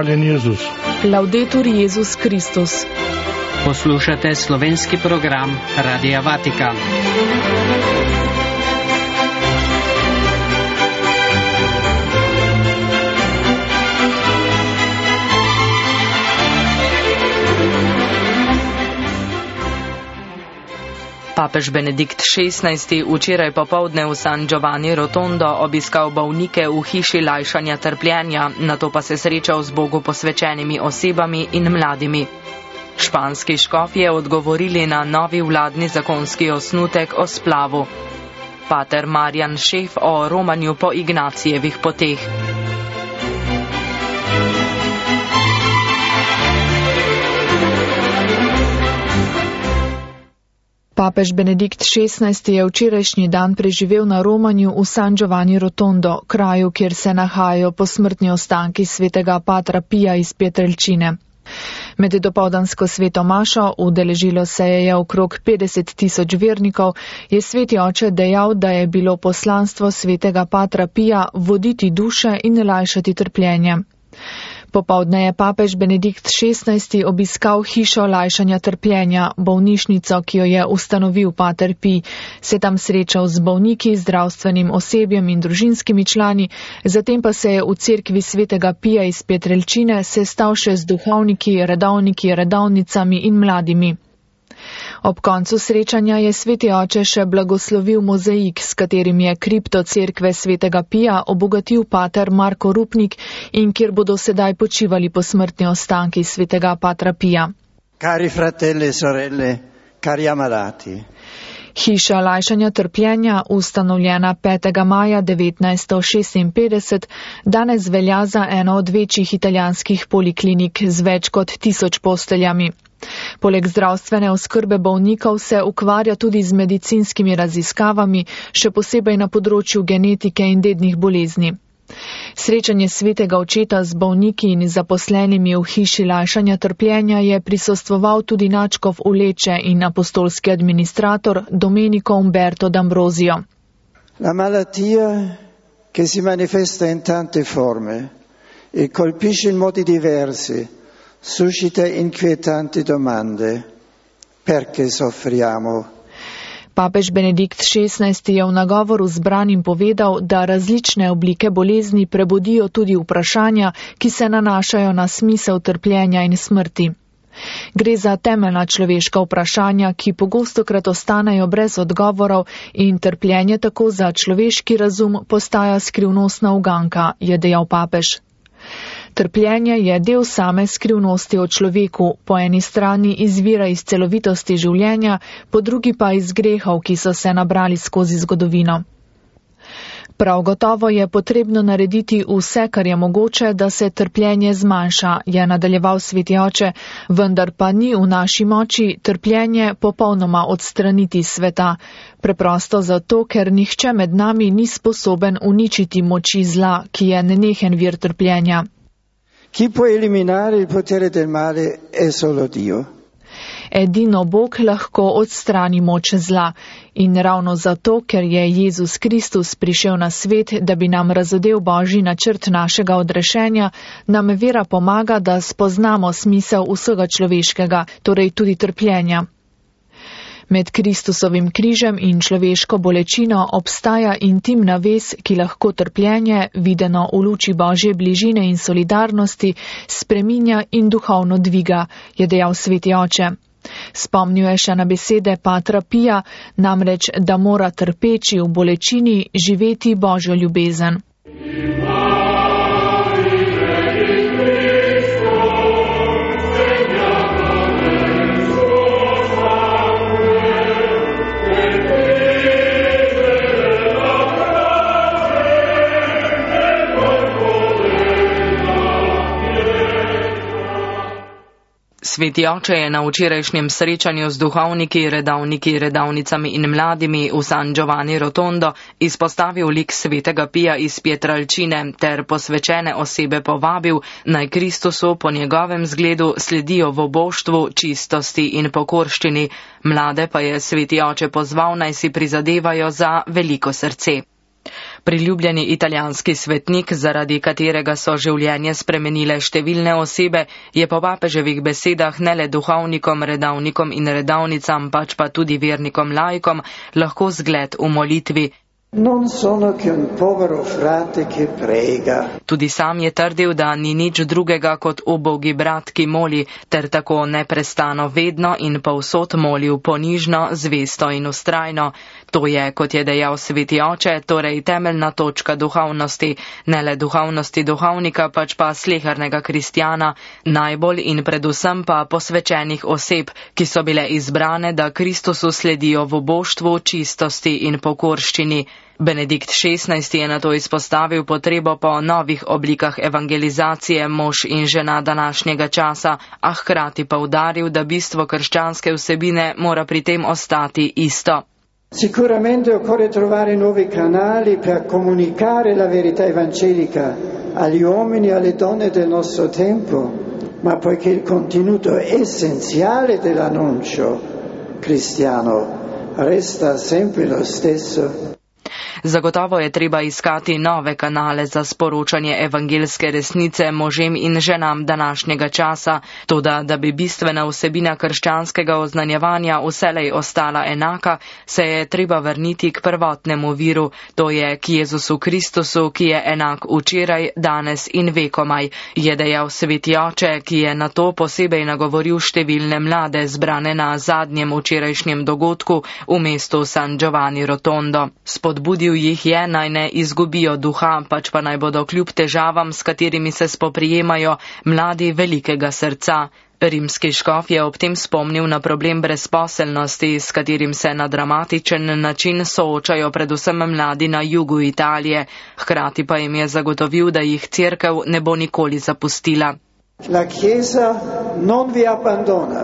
Hvaljen Jezus. Laudetur Jezus Kristus. Poslušate slovenski program Radia Vatikan. Papež Benedikt XVI včeraj popoldne v San Giovanni Rotondo obiskal bolnike v hiši lajšanja trpljenja, nato pa se srečal z Bogu posvečenimi osebami in mladimi. Španski škofje odgovorili na novi vladni zakonski osnutek o splavu. Pater Marjan Šef o romanju po Ignacijevih poteh. Papež Benedikt XVI je včerajšnji dan preživel na romanju v San Giovanni Rotondo, kraju, kjer se nahajajo posmrtni ostanki svetega Patra Pija iz Pietrelcine. Med dopoldansko sveto mašo, udeležilo se je okrog 50.000 vernikov, je sveti oče dejal, da je bilo poslanstvo svetega Patra Pija voditi duše in lajšati trpljenje. Popoldne je papež Benedikt XVI obiskal hišo lajšanja trpljenja, bolnišnico, ki jo je ustanovil Pater Pij, se tam srečal z bolniki, zdravstvenim osebjem in družinskimi člani, zatem pa se je v cerkvi svetega Pija iz Pietrelcine sestal še z duhovniki, redovniki, redovnicami in mladimi. Ob koncu srečanja je sveti oče še blagoslovil mozaik, s katerim je kripto cerkve svetega Pija obogatil pater Marko Rupnik in kjer bodo sedaj počivali posmrtni ostanki svetega Patra Pija. Cari fratelli e sorelle, cari ammalati. Hiša lajšanja trpljenja, ustanovljena 5. maja 1956, danes velja za eno od večjih italijanskih poliklinik z več kot 1000 posteljami. Poleg zdravstvene oskrbe bolnikov se ukvarja tudi z medicinskimi raziskavami, še posebej na področju genetike in dednih bolezni. Srečanje svetega očeta z bolniki in zaposlenimi v hiši lajšanja trpljenja je prisostvoval tudi nadškof Uleče in apostolski administrator Domenico Umberto d'Ambrosio. La malattia che si manifesta in tante forme e colpisce in modi diversi suscita inquietanti domande. Perché soffriamo? Papež Benedikt XVI je v nagovoru zbranim povedal, da različne oblike bolezni prebudijo tudi vprašanja, ki se nanašajo na smisel trpljenja in smrti. Gre za temeljna človeška vprašanja, ki pogostokrat ostanejo brez odgovorov in trpljenje tako za človeški razum postaja skrivnostna uganka, je dejal papež. Trpljenje je del same skrivnosti o človeku, po eni strani izvira iz celovitosti življenja, po drugi pa iz grehov, ki so se nabrali skozi zgodovino. Prav gotovo je potrebno narediti vse, kar je mogoče, da se trpljenje zmanjša, je nadaljeval sveti oče, vendar pa ni v naši moči trpljenje popolnoma odstraniti sveta. Preprosto zato, ker nihče med nami ni sposoben uničiti moči zla, ki je nenehen vir trpljenja. Chi può eliminare il potere del male è solo Dio. Edino Bog lahko odstrani moč zla in ravno zato, ker je Jezus Kristus prišel na svet, da bi nam razodel Božji načrt našega odrešenja, nam vera pomaga, da spoznamo smisel vsega človeškega, torej tudi trpljenja. Med Kristusovim križem in človeško bolečino obstaja intimna vez, ki lahko trpljenje, videno v luči Božje bližine in solidarnosti, spreminja in duhovno dviga, je dejal sveti oče. Spomnil je še na besede Patra Pija, namreč, da mora trpeči v bolečini živeti Božjo ljubezen. Sveti oče je na včerajšnjem srečanju z duhovniki, redovniki, redovnicami in mladimi v San Giovanni Rotondo izpostavil lik svetega Pija iz Pietrelcine ter posvečene osebe povabil, naj Kristusu po njegovem zgledu sledijo v oboštvu, čistosti in pokorščini. Mlade pa je sveti oče pozval, naj si prizadevajo za veliko srce. Priljubljeni italijanski svetnik, zaradi katerega so življenje spremenile številne osebe, je po papeževih besedah ne le duhovnikom, redavnikom in redavnicam, pač pa tudi vernikom laikom, lahko zgled v molitvi. Non sono che un povero frate che prega. Tudi sam je trdil, da ni nič drugega kot ubogi brat, ki moli, ter tako neprestano vedno in povsod molil ponižno, zvesto in vztrajno. To je, kot je dejal sveti oče, torej temeljna točka duhovnosti, ne le duhovnosti duhovnika, pač pa slehernega kristjana, najbolj in predvsem pa posvečenih oseb, ki so bile izbrane, da Kristusu sledijo v boštvu, čistosti in pokorščini. Benedikt XVI je nato izpostavil potrebo po novih oblikah evangelizacije mož in žena današnjega časa, a hkrati poudaril, da bistvo krščanske vsebine mora pri tem ostati isto. Sicuramente occorre trovare nuovi canali per comunicare la verità evangelica agli uomini e alle donne del nostro tempo, ma poiché il contenuto essenziale dell'annuncio cristiano resta sempre lo stesso. Zagotovo je treba iskati nove kanale za sporočanje evangelske resnice možem in ženam današnjega časa, toda da bi bistvena vsebina krščanskega oznanjevanja vselej ostala enaka, se je treba vrniti k prvotnemu viru, to je k Jezusu Kristusu, ki je enak včeraj, danes in vekomaj, je dejal sveti oče, ki je na to posebej nagovoril številne mlade zbrane na zadnjem včerajšnjem dogodku v mestu San Giovanni Rotondo. Spodbudil jih je, naj ne izgubijo duha, pač pa naj bodo kljub težavam, s katerimi se spoprijemajo, mladi velikega srca. Rimski škof je ob tem spomnil na problem brezposelnosti, s katerim se na dramatičen način soočajo predvsem mladi na jugu Italije. Hkrati pa jim je zagotovil, da jih cerkev ne bo nikoli zapustila. La Chiesa non vi abbandona.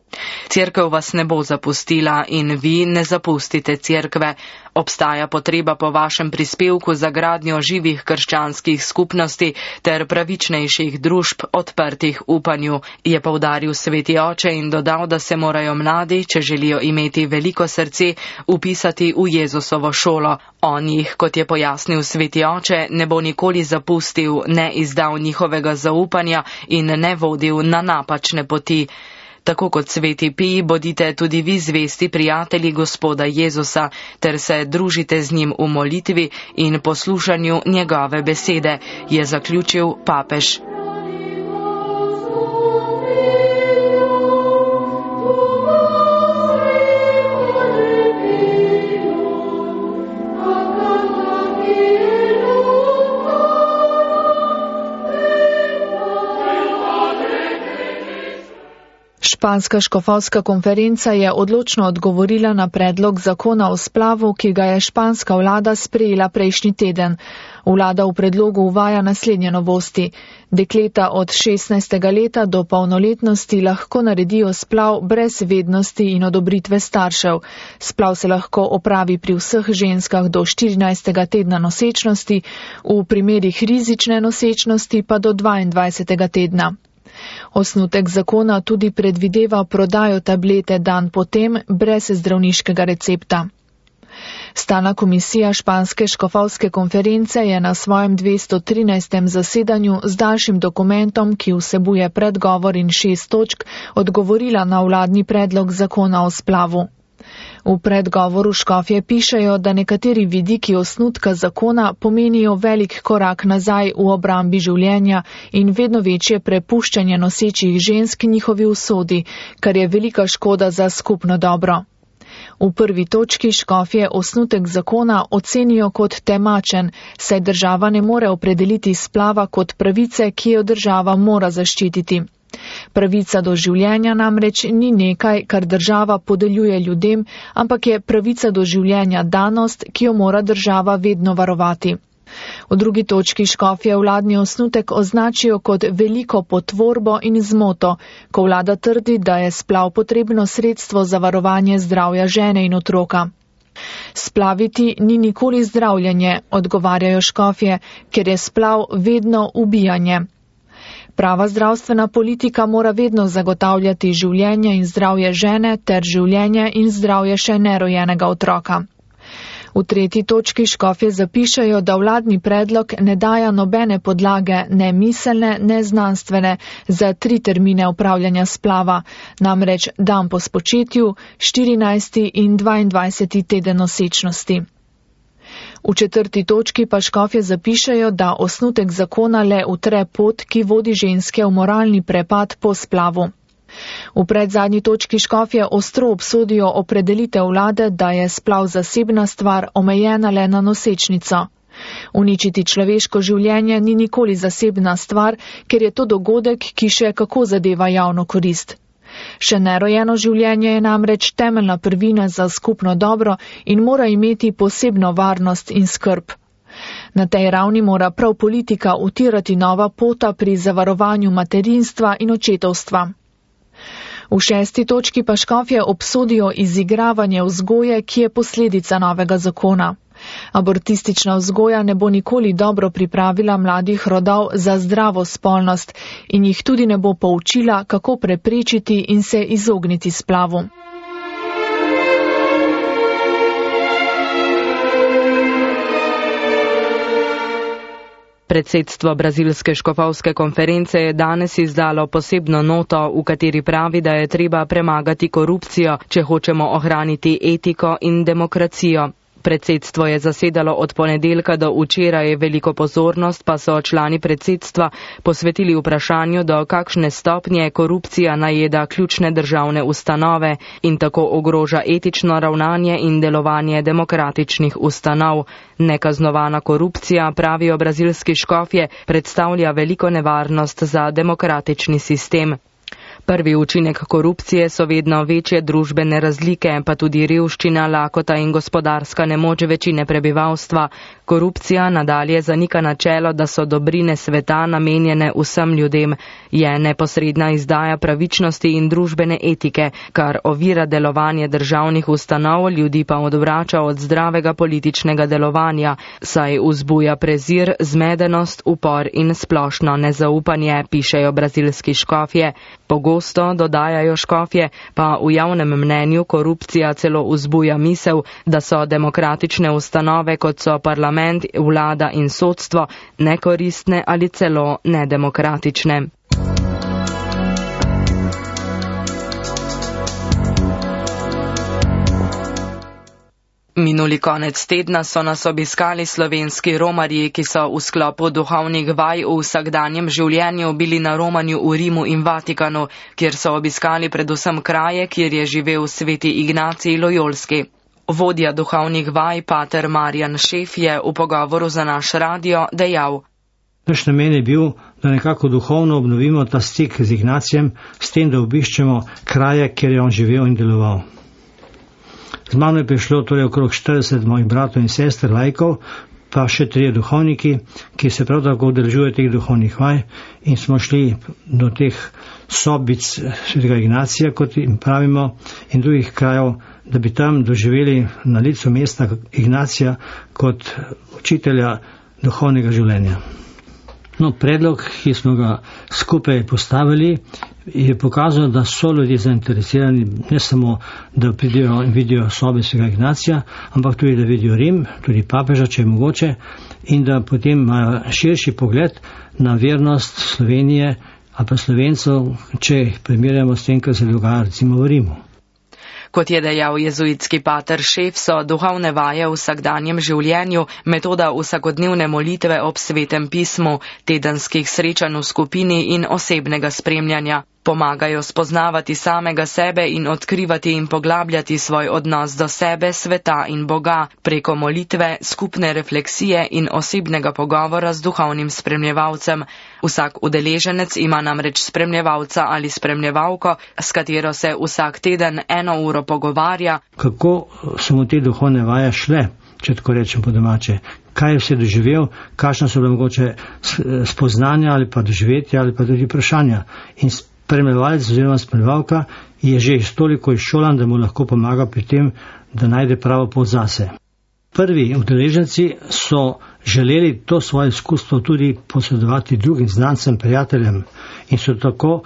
Cerkev vas ne bo zapustila in vi ne zapustite cerkve. Obstaja potreba po vašem prispevku za gradnjo živih krščanskih skupnosti ter pravičnejših družb, odprtih upanju, je poudaril sveti oče in dodal, da se morajo mladi, če želijo imeti veliko srce, upisati v Jezusovo šolo. On jih, kot je pojasnil sveti oče, ne bo nikoli zapustil, ne izdal njihovega zaupanja in ne vodil na napačne poti. Tako kot sveti Pij, bodite tudi vi zvesti prijatelji Gospoda Jezusa, ter se družite z njim v molitvi in poslušanju njegove besede, je zaključil papež. Španska škofovska konferenca je odločno odgovorila na predlog zakona o splavu, ki ga je španska vlada sprejela prejšnji teden. Vlada v predlogu uvaja naslednje novosti. Dekleta od 16. leta do polnoletnosti lahko naredijo splav brez vednosti in odobritve staršev. Splav se lahko opravi pri vseh ženskah do 14. tedna nosečnosti, v primerih rizične nosečnosti pa do 22. tedna. Osnutek zakona tudi predvideva prodajo tablete dan potem brez zdravniškega recepta. Stalna komisija Španske škofovske konference je na svojem 213. zasedanju z daljšim dokumentom, ki vsebuje predgovor in 6 točk, odgovorila na vladni predlog zakona o splavu. V predgovoru škofje pišejo, da nekateri vidiki osnutka zakona pomenijo velik korak nazaj v obrambi življenja in vedno večje prepuščanje nosečih žensk njihovi usodi, kar je velika škoda za skupno dobro. V prvi točki škofje osnutek zakona ocenijo kot temačen, saj država ne more opredeliti splava kot pravice, ki jo država mora zaščititi. Pravica do življenja namreč ni nekaj, kar država podeljuje ljudem, ampak je pravica do življenja danost, ki jo mora država vedno varovati. V drugi točki škofje vladni osnutek označijo kot veliko potvorbo in zmoto, ko vlada trdi, da je splav potrebno sredstvo za varovanje zdravja žene in otroka. Splaviti ni nikoli zdravljenje, odgovarjajo škofje, ker je splav vedno ubijanje. Prava zdravstvena politika mora vedno zagotavljati življenje in zdravje žene ter življenje in zdravje še nerojenega otroka. V 3. točki škofje zapišajo, da vladni predlog ne daja nobene podlage, ne miselne, ne znanstvene, za 3 termine upravljanja splava, namreč dan po spočetju, 14. in 22. teden nosečnosti. V 4. točki pa škofje zapišajo, da osnutek zakona le utre pot, ki vodi ženske v moralni prepad po splavu. V predzadnji točki škofje ostro obsodijo opredelitev vlade, da je splav zasebna stvar, omejena le na nosečnico. Uničiti človeško življenje ni nikoli zasebna stvar, ker je to dogodek, ki še kako zadeva javno korist. Še nerojeno življenje je namreč temeljna prvina za skupno dobro in mora imeti posebno varnost in skrb. Na tej ravni mora prav politika utirati nova pota pri zavarovanju materinstva in očetovstva. V 6. točki pa škofje obsodijo izigravanje vzgoje, ki je posledica novega zakona. Abortistična vzgoja ne bo nikoli dobro pripravila mladih rodov za zdravo spolnost in jih tudi ne bo poučila, kako preprečiti in se izogniti splavu. Predsedstvo brazilske škofovske konference je danes izdalo posebno noto, v kateri pravi, da je treba premagati korupcijo, če hočemo ohraniti etiko in demokracijo. Predsedstvo je zasedalo od ponedeljka do včeraj, veliko pozornost pa so člani predsedstva posvetili vprašanju, do kakšne stopnje korupcija najeda ključne državne ustanove in tako ogroža etično ravnanje in delovanje demokratičnih ustanov. Nekaznovana korupcija, pravijo brazilski škofje, predstavlja veliko nevarnost za demokratični sistem. Prvi učinek korupcije so vedno večje družbene razlike, pa tudi revščina, lakota in gospodarska nemoč večine prebivalstva. Korupcija nadalje zanika načelo, da so dobrine sveta namenjene vsem ljudem, je neposredna izdaja pravičnosti in družbene etike, kar ovira delovanje državnih ustanov, ljudi pa odvrača od zdravega političnega delovanja, saj vzbuja prezir, zmedenost, upor in splošno nezaupanje, pišejo brazilski škofje. Pogosto, dodajajo škofje, pa v javnem mnenju korupcija celo vzbuja misel, da so demokratične ustanove, kot so parlament, vlada in sodstvo, nekoristne ali celo nedemokratične. Minuli konec tedna so nas obiskali slovenski romarji, ki so v sklopu duhovnih vaj v vsakdanjem življenju bili na romanju v Rimu in Vatikanu, kjer so obiskali predvsem kraje, kjer je živel sveti Ignacij Lojolski. Vodja duhovnih vaj, pater Marjan Šef, je v pogovoru za naš radio dejal: Naš namen je bil, da nekako duhovno obnovimo ta stik z Ignacijem, s tem, da obiščemo kraje, kjer je on živel in deloval. Z mano je prišlo torej okrog 40 mojih bratov in sester, laikov, pa še 3 duhovniki, ki se prav tako udeležujejo teh duhovnih vaj, in smo šli do teh sobic svetega Ignacija, kot jim pravimo, in drugih krajev, da bi tam doživeli na licu mesta Ignacija kot učitelja duhovnega življenja. No, predlog, ki smo ga skupaj postavili, je pokazal, da so ljudje zainteresirani ne samo, da pridejo in vidijo sobe svetega Ignacija, ampak tudi, da vidijo Rim, tudi papeža, če je mogoče, in da potem imajo širši pogled na vernost Slovenije ali pa Slovencev, če jih primerjamo s tem, kar se dogaja recimo v Rimu. Kot je dejal jezuitski pater Šef, so duhovne vaje v vsakdanjem življenju, metoda vsakodnevne molitve ob svetem pismu, tedenskih srečanj v skupini in osebnega spremljanja. Pomagajo spoznavati samega sebe in odkrivati in poglabljati svoj odnos do sebe, sveta in Boga preko molitve, skupne refleksije in osebnega pogovora z duhovnim spremljevalcem. Vsak udeleženec ima namreč spremljevalca ali spremljevalko, s katero se vsak teden 1 uro pogovarja. Kako so mu te duhovne vaje šle, če tako rečem po domače? Kaj je vse doživel, kakšna so bila mogoče spoznanja ali pa doživetja ali pa tudi vprašanja. In spremljevalec oziroma spremljevalka je že toliko izšolan, da mu lahko pomaga pri tem, da najde pravo pot zase. Prvi udeleženci so želeli to svoje izkustvo tudi posredovati drugim znancem, prijateljem in so tako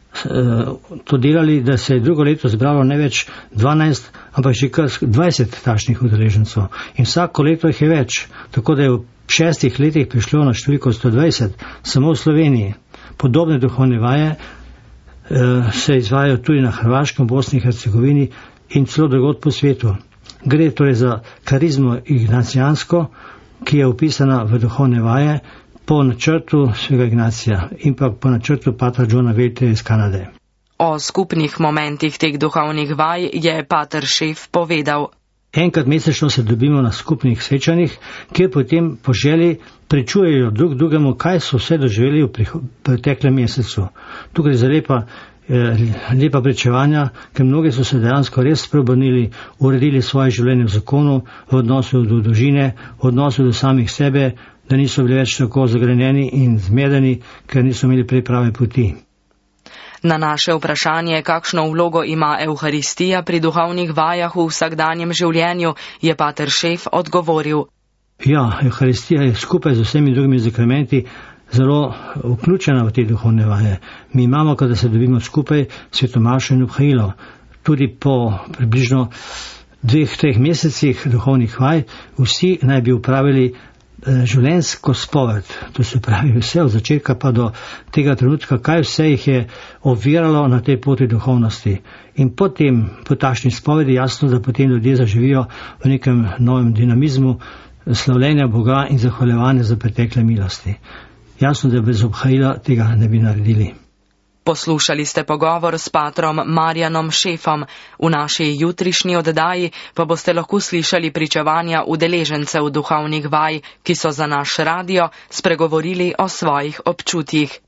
to delali, da se je drugo leto zbralo ne več 12, ampak že kar 20 takšnih udeležencev. In vsako leto jih je več, tako da je v 6 letih prišlo na številko 120, samo v Sloveniji. Podobne duhovne vaje se izvajajo tudi na Hrvaškem, Bosni in Hercegovini in celo drugod po svetu. Gre torej za karizmo ignacijansko, ki je upisana v duhovne vaje po načrtu svega Ignacija in pa po načrtu patra Johna Welteja iz Kanade. O skupnih momentih teh duhovnih vaj je pater Šef povedal. Enkrat mesečno se dobimo na skupnih srečanjih, kjer potem po želji pričujejo drug drugemu, kaj so vse doživeli v preteklem mesecu. Tukaj je za lepa pričevanja, ker mnogi so se dejansko res preobrnili, uredili svoje življenje v zakonu, v odnosu do družine, v odnosu do samih sebe, da niso bili več tako zagrenjeni in zmedeni, ker niso imeli prej prave poti. Na naše vprašanje, kakšno vlogo ima Evharistija pri duhovnih vajah v vsakdanjem življenju, je pater Šef odgovoril. Ja, Evharistija je skupaj z vsemi drugimi zakramenti zelo vključena v te duhovne vaje. Mi imamo, kada se dobimo skupaj, svetomašo in obhajilo. Tudi po približno 2-3 mesecih duhovnih vaj vsi naj bi upravili življenjsko spoved, to se pravi vse od začetka pa do tega trenutka, kaj vse jih je oviralo na tej poti duhovnosti. In potem, po takšni spovedi, jasno, da potem ljudje zaživijo v nekem novem dinamizmu slavljenja Boga in zahvaljevanja za pretekle milosti. Jasno, da bez obhajila tega ne bi naredili. Poslušali ste pogovor s patrom Marjanom Šefom. V naši jutrišnji oddaji pa boste lahko slišali pričevanja udeležencev duhovnih vaj, ki so za naš radio spregovorili o svojih občutjih.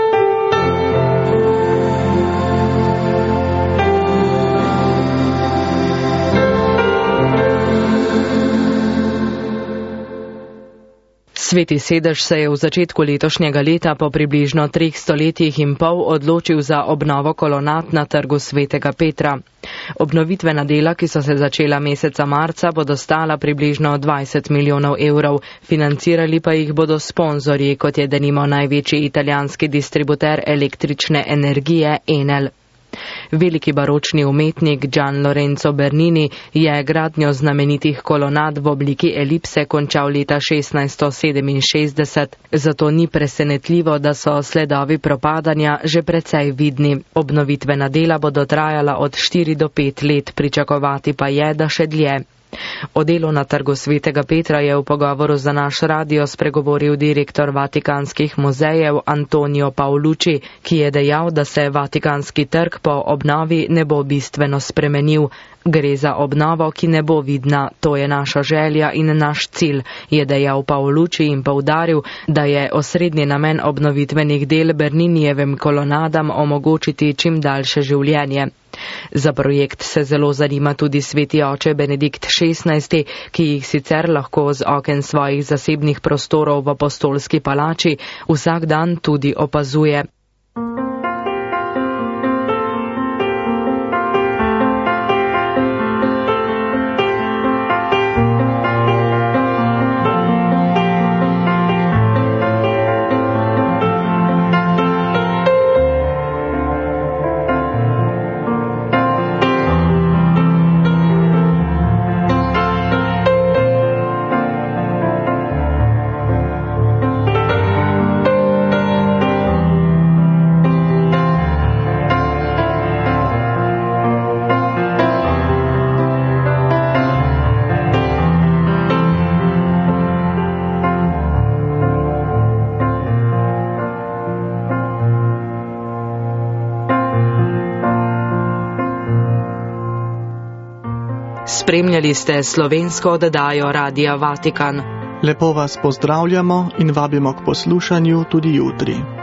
Sveti sedež se je v začetku letošnjega leta po približno 300 letih in pol odločil za obnovo kolonad na trgu Svetega Petra. Obnovitvena dela, ki so se začela meseca marca, bodo stala približno 20 milijonov evrov, financirali pa jih bodo sponzorji, kot je denimo največji italijanski distributer električne energije Enel. Veliki baročni umetnik Gian Lorenzo Bernini je gradnjo znamenitih kolonad v obliki elipse končal leta 1667, zato ni presenetljivo, da so sledovi propadanja že precej vidni. Obnovitvena dela bodo trajala od 4 do 5 let, pričakovati pa je, da še dlje. O delu na trgu Svetega Petra je v pogovoru za naš radio spregovoril direktor Vatikanskih muzejev Antonio Paolucci, ki je dejal, da se Vatikanski trg po obnovi ne bo bistveno spremenil. Gre za obnovo, ki ne bo vidna, to je naša želja in naš cilj, je dejal Paolucci in poudaril, da je osrednji namen obnovitvenih del Berninijevim kolonadam omogočiti čim daljše življenje. Za projekt se zelo zanima tudi sveti oče Benedikt XVI, ki jih sicer lahko z oken svojih zasebnih prostorov v apostolski palači vsak dan tudi opazuje. Spremljali ste slovensko oddajo Radia Vatikan. Lepo vas pozdravljamo in vabimo k poslušanju tudi jutri.